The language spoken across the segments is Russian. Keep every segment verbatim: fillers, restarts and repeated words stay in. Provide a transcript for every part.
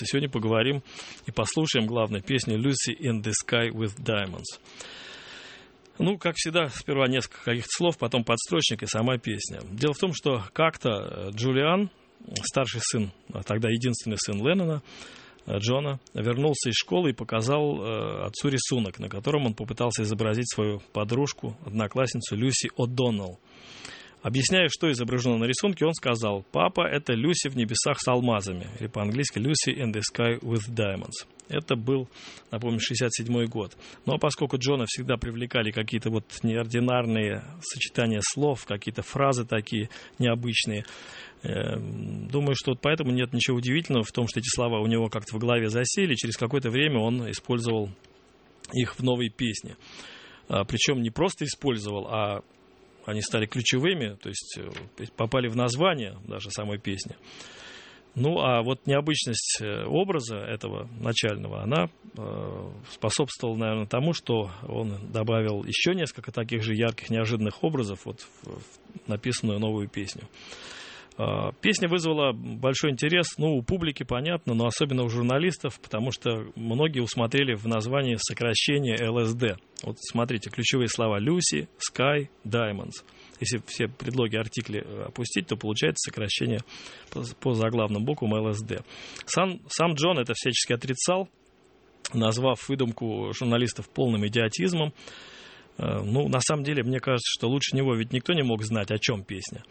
Сегодня поговорим и послушаем, главное, песню «Lucy in the Sky with Diamonds». Ну, как всегда, сперва несколько каких-то слов, потом подстрочник и сама песня. Дело в том, что как-то Джулиан, старший сын, а тогда единственный сын Леннона, Джона, вернулся из школы и показал э, отцу рисунок, на котором он попытался изобразить свою подружку, одноклассницу Люси О'Доннелл. Объясняя, что изображено на рисунке, он сказал: «Папа, это Люси в небесах с алмазами», или по-английски «Lucy in the sky with diamonds». Это был, напомню, шестьдесят седьмой год. Ну, а поскольку Джона всегда привлекали какие-то вот неординарные сочетания слов, какие-то фразы такие необычные, э, думаю, что вот поэтому нет ничего удивительного в том, что эти слова у него как-то в голове засели, и через какое-то время он использовал их в новой песне. А, причем не просто использовал, а они стали ключевыми, то есть попали в название даже самой песни. Ну, а вот необычность образа этого начального, она э, способствовала, наверное, тому, что он добавил еще несколько таких же ярких, неожиданных образов вот в, в написанную новую песню. Э, песня вызвала большой интерес, ну, у публики, понятно, но особенно у журналистов, потому что многие усмотрели в названии сокращение эл эс ди. Вот смотрите, ключевые слова Lucy, Sky, Diamonds. Если все предлоги, артикли опустить, то получается сокращение по, по заглавным буквам эл эс ди. Сам, сам Джон это всячески отрицал, назвав выдумку журналистов полным идиотизмом. Ну, на самом деле, мне кажется, что лучше него ведь никто не мог знать, о чем песня.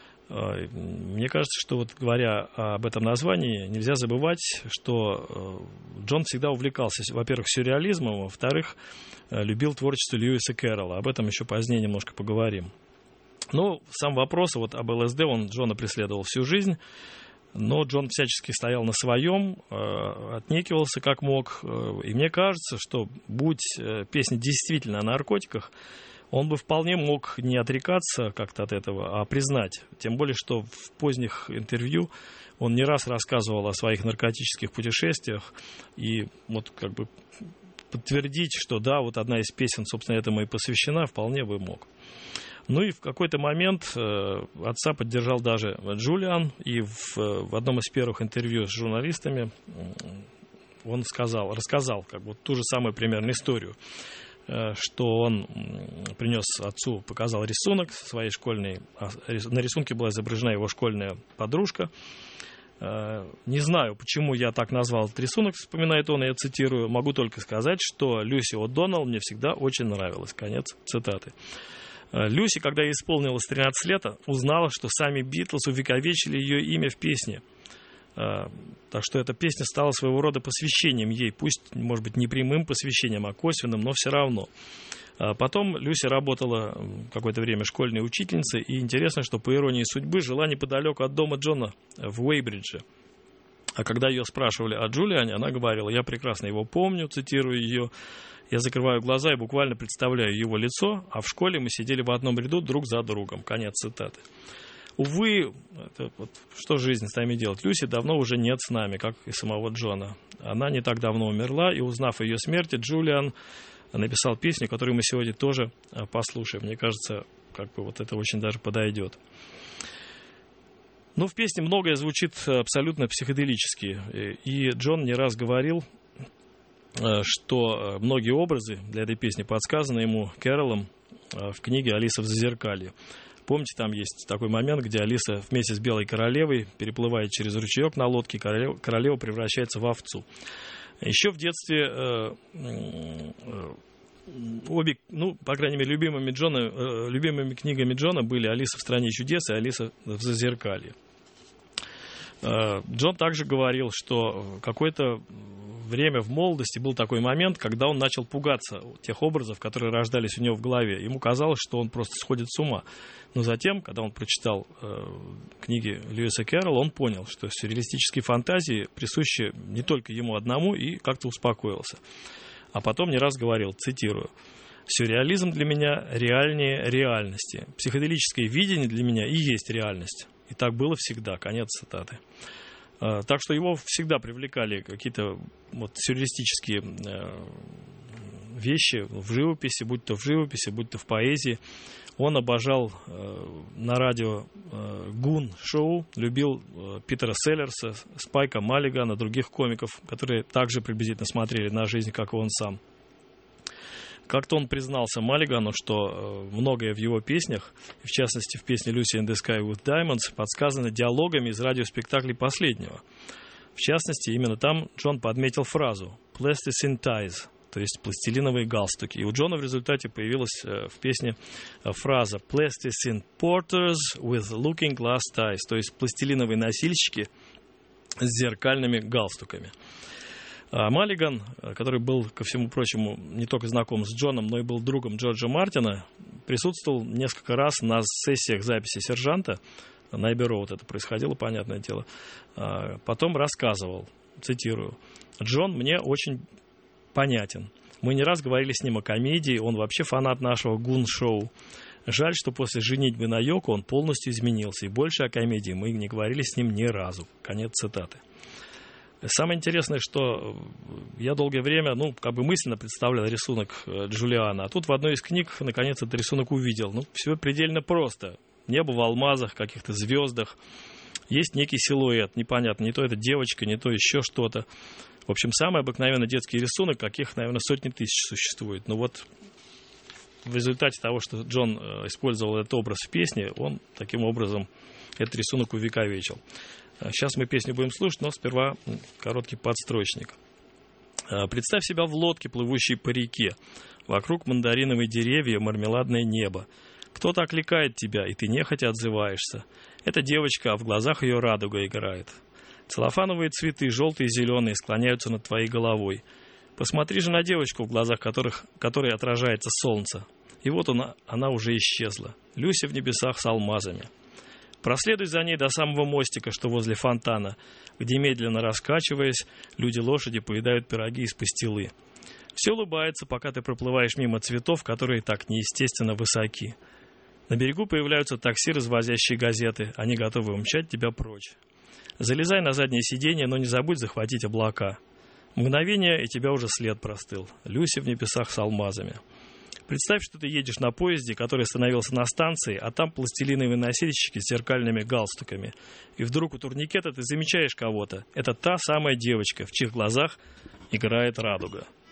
Мне кажется, что вот говоря об этом названии, нельзя забывать, что Джон всегда увлекался, во-первых, сюрреализмом, во-вторых, любил творчество Льюиса Кэрролла. Об этом еще позднее немножко поговорим. Но сам вопрос вот об эл эс ди, он Джона преследовал всю жизнь, но Джон всячески стоял на своем, отнекивался как мог. И мне кажется, что будь песня действительно о наркотиках, он бы вполне мог не отрекаться как-то от этого, а признать. Тем более, что в поздних интервью он не раз рассказывал о своих наркотических путешествиях. И вот как бы подтвердить, что да, вот одна из песен, собственно, этому и посвящена, вполне бы мог. Ну и в какой-то момент э, отца поддержал даже Джулиан. И в, в одном из первых интервью с журналистами он сказал, рассказал как бы ту же самую примерно историю, что он принес отцу, показал рисунок своей школьной, на рисунке была изображена его школьная подружка. Не знаю, почему я так назвал этот рисунок, вспоминает он, я цитирую, могу только сказать, что Люси О'Доннелл мне всегда очень нравилась. Конец цитаты. Люси, когда ей исполнилось тринадцать лет, узнала, что сами Битлз увековечили ее имя в песне. Так что эта песня стала своего рода посвящением ей, пусть, может быть, не прямым посвящением, а косвенным, но все равно. Потом Люси работала какое-то время школьной учительницей, и интересно, что по иронии судьбы жила неподалеку от дома Джона в Уэйбридже. А когда ее спрашивали о Джулиане, она говорила: «Я прекрасно его помню», цитирую ее, «я закрываю глаза и буквально представляю его лицо, а в школе мы сидели в одном ряду друг за другом». Конец цитаты. Увы, это вот, что жизнь с нами делает? Люси давно уже нет с нами, как и самого Джона. Она не так давно умерла, и узнав о ее смерти, Джулиан написал песню, которую мы сегодня тоже послушаем. Мне кажется, как бы вот это очень даже подойдет. Ну, в песне многое звучит абсолютно психоделически. И Джон не раз говорил, что многие образы для этой песни подсказаны ему Кэрроллом в книге «Алиса в зазеркалье». Помните, там есть такой момент, где Алиса вместе с Белой Королевой переплывает через ручеек на лодке, королева, королева превращается в овцу. Еще в детстве э, э, обе, ну, по крайней мере, любимыми, Джона, э, любимыми книгами Джона были «Алиса в стране чудес» и «Алиса в зазеркалье». Э, Джон также говорил, что какое-то время в молодости был такой момент, когда он начал пугаться тех образов, которые рождались у него в голове. Ему казалось, что он просто сходит с ума. Но затем, когда он прочитал э, книги Льюиса Кэрролла, он понял, что сюрреалистические фантазии присущи не только ему одному, и как-то успокоился. А потом не раз говорил, цитирую: «Сюрреализм для меня реальнее реальности. Психоделическое видение для меня и есть реальность. И так было всегда». Конец цитаты. Так что его всегда привлекали какие-то вот сюрреалистические вещи в живописи, будь то в живописи, будь то в поэзии. Он обожал э, на радио э, Гун-шоу, любил э, Питера Селлерса, Спайка Маллигана, других комиков, которые также приблизительно смотрели на жизнь, как и он сам. Как-то он признался Маллигану, что э, многое в его песнях, в частности в песне «Lucy in the Sky with Diamonds», подсказано диалогами из радиоспектаклей последнего. В частности, именно там Джон подметил фразу «plasticine ties», то есть пластилиновые галстуки. И у Джона в результате появилась э, в песне э, фраза «plasticine porters with looking glass ties», то есть пластилиновые носильщики с зеркальными галстуками. А Маллиган, который был, ко всему прочему, не только знаком с Джоном, но и был другом Джорджа Мартина, присутствовал несколько раз на сессиях записи «Сержанта». На Эбби-Роуд это происходило, понятное дело. А потом рассказывал, цитирую: «Джон мне очень понятен. Мы не раз говорили с ним о комедии, он вообще фанат нашего Гун-шоу. Жаль, что после «Женитьбы на Йоко» он полностью изменился, и больше о комедии мы не говорили с ним ни разу». Конец цитаты. Самое интересное, что я долгое время, ну, как бы мысленно представлял рисунок Джулиана, а тут в одной из книг, наконец, этот рисунок увидел. Ну, все предельно просто. Небо в алмазах, каких-то звездах. Есть некий силуэт, непонятно, не то это девочка, не то еще что-то. В общем, самый обыкновенный детский рисунок, каких, наверное, сотни тысяч существует. Но вот в результате того, что Джон использовал этот образ в песне, он таким образом этот рисунок увековечил. Сейчас мы песню будем слушать, но сперва короткий подстрочник. Представь себя в лодке, плывущей по реке. Вокруг мандариновые деревья, мармеладное небо. Кто-то окликает тебя, и ты нехотя отзываешься. Это девочка, а в глазах ее радуга играет. Целлофановые цветы, желтые и зеленые, склоняются над твоей головой. Посмотри же на девочку, в глазах которых, которой отражается солнце. И вот она, она уже исчезла. Люся в небесах с алмазами. Проследуй за ней до самого мостика, что возле фонтана, где, медленно раскачиваясь, люди-лошади поедают пироги из пастилы. Все улыбается, пока ты проплываешь мимо цветов, которые так неестественно высоки. На берегу появляются такси, развозящие газеты. Они готовы умчать тебя прочь. Залезай на заднее сиденье, но не забудь захватить облака. Мгновение, и тебя уже след простыл. Люся в небесах с алмазами. Представь, что ты едешь на поезде, который остановился на станции, а там пластилиновые носильщики с зеркальными галстуками. И вдруг у турникета ты замечаешь кого-то. Это та самая девочка, в чьих глазах играет радуга.